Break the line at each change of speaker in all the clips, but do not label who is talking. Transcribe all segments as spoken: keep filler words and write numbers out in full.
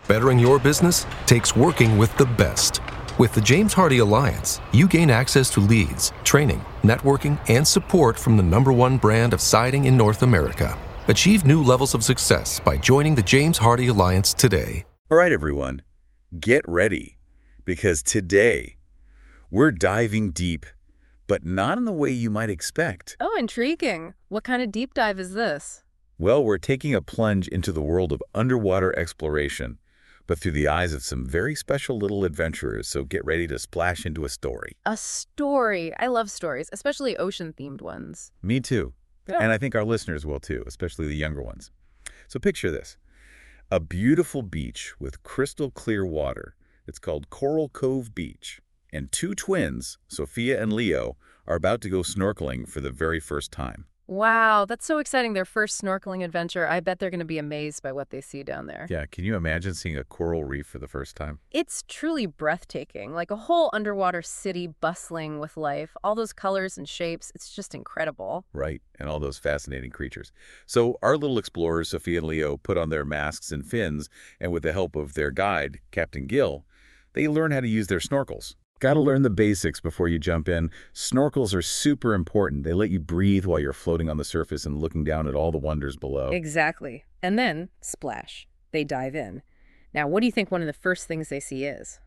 Bettering your business takes working with the best. With the James Hardie Alliance, you gain access to leads, training, networking, and support from the number one brand of siding in North America. Achieve new levels of success by joining the James Hardie Alliance today.
All right, everyone, get ready, because today we're diving deep, but not in the way you might expect.
Oh, intriguing. What kind of deep dive is this?
Well, we're taking a plunge into the world of underwater exploration, but through the eyes of some very special little adventurers, so get ready to splash into a story.
A story. I love stories, especially ocean-themed ones.
Me too.
Yeah.
And I think our listeners will too, especially the younger ones. So picture this. A beautiful beach with crystal clear water. It's called Coral Cove Beach. And two twins, Sophia and Leo, are about to go snorkeling for the very first time.
Wow, that's so exciting. Their first snorkeling adventure. I bet they're going to be amazed by what they see down there.
Yeah, can you imagine seeing a coral reef for the first time?
It's truly breathtaking, like a whole underwater city bustling with life. All those colors and shapes, it's just incredible.
Right, and all those fascinating creatures. So our little explorers, Sophia and Leo, put on their masks and fins, and with the help of their guide, Captain Gill, they learn how to use their snorkels. Gotta learn the basics before you jump in. Snorkels are super important. They let you breathe while you're floating on the surface and looking down at all the wonders below.
Exactly. And then, splash. They dive in. Now, what do you think one of the first things they see is?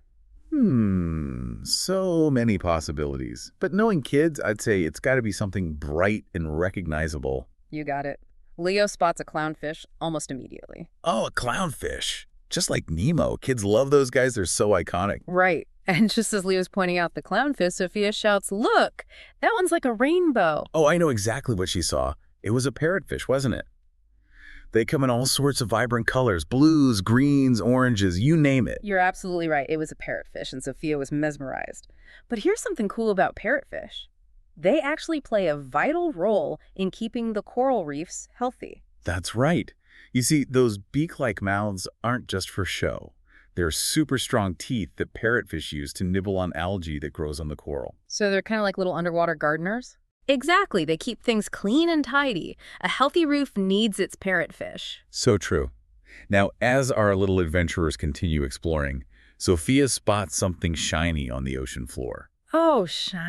Hmm, so many possibilities. But knowing kids, I'd say it's gotta be something bright and recognizable.
You got it. Leo spots a clownfish almost immediately.
Oh, a clownfish. Just like Nemo. Kids love those guys. They're so iconic.
Right. And just as Leo's pointing out the clownfish, Sophia shouts, "Look, that one's like a rainbow."
Oh, I know exactly what she saw. It was a parrotfish, wasn't it? They come in all sorts of vibrant colors, blues, greens, oranges, you name it.
You're absolutely right. It was a parrotfish, and Sophia was mesmerized. But here's something cool about parrotfish. They actually play a vital role in keeping the coral reefs healthy.
That's right. You see, those beak-like mouths aren't just for show. They're super strong teeth that parrotfish use to nibble on algae that grows on the coral.
So they're kind of like little underwater gardeners? Exactly. They keep things clean and tidy. A healthy reef needs its parrotfish.
So true. Now, as our little adventurers continue exploring, Sophia spots something shiny on the ocean floor.
Oh,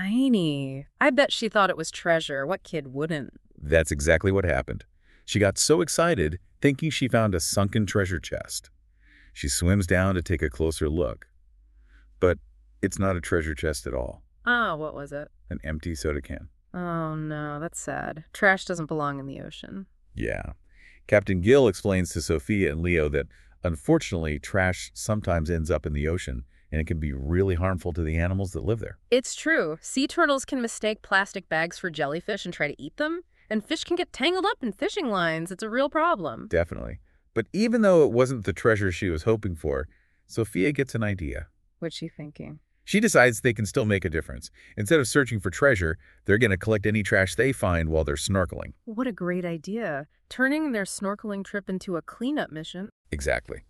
shiny. I bet she thought it was treasure. What kid wouldn't?
That's exactly what happened. She got so excited, thinking she found a sunken treasure chest. She swims down to take a closer look. But it's not a treasure chest at all.
Oh, what was it?
An empty soda can.
Oh, no, that's sad. Trash doesn't belong in the ocean.
Yeah. Captain Gill explains to Sophia and Leo that, unfortunately, trash sometimes ends up in the ocean, and it can be really harmful to the animals that live there.
It's true. Sea turtles can mistake plastic bags for jellyfish and try to eat them, and fish can get tangled up in fishing lines. It's a real problem.
Definitely. But even though it wasn't the treasure she was hoping for, Sophia gets an idea.
What's she thinking?
She decides they can still make a difference. Instead of searching for treasure, they're going to collect any trash they find while they're snorkeling.
What a great idea. Turning their snorkeling trip into a cleanup mission.
Exactly.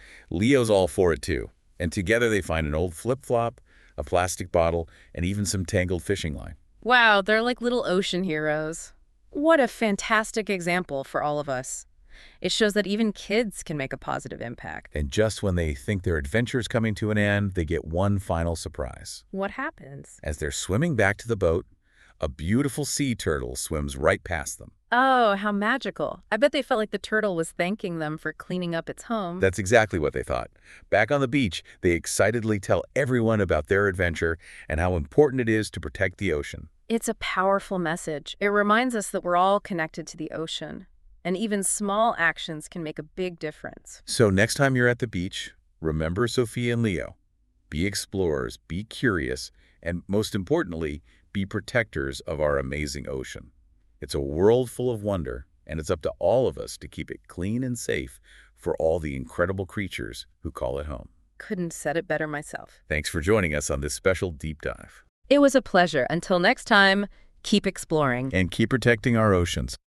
Leo's all for it too. And together they find an old flip-flop, a plastic bottle, and even some tangled fishing line.
Wow, they're like little ocean heroes. What a fantastic example for all of us. It shows that even kids can make a positive impact.
And just when they think their adventure's coming to an end, they get one final surprise.
What happens?
As they're swimming back to the boat, a beautiful sea turtle swims right past them.
Oh, how magical. I bet they felt like the turtle was thanking them for cleaning up its home.
That's exactly what they thought. Back on the beach, they excitedly tell everyone about their adventure and how important it is to protect the ocean.
It's a powerful message. It reminds us that we're all connected to the ocean. And even small actions can make a big difference.
So next time you're at the beach, remember Sophia and Leo. Be explorers, be curious, and most importantly, be protectors of our amazing ocean. It's a world full of wonder, and it's up to all of us to keep it clean and safe for all the incredible creatures who call it home.
Couldn't said it better myself.
Thanks for joining us on this special deep dive.
It was a pleasure. Until next time, keep exploring.
And keep protecting our oceans.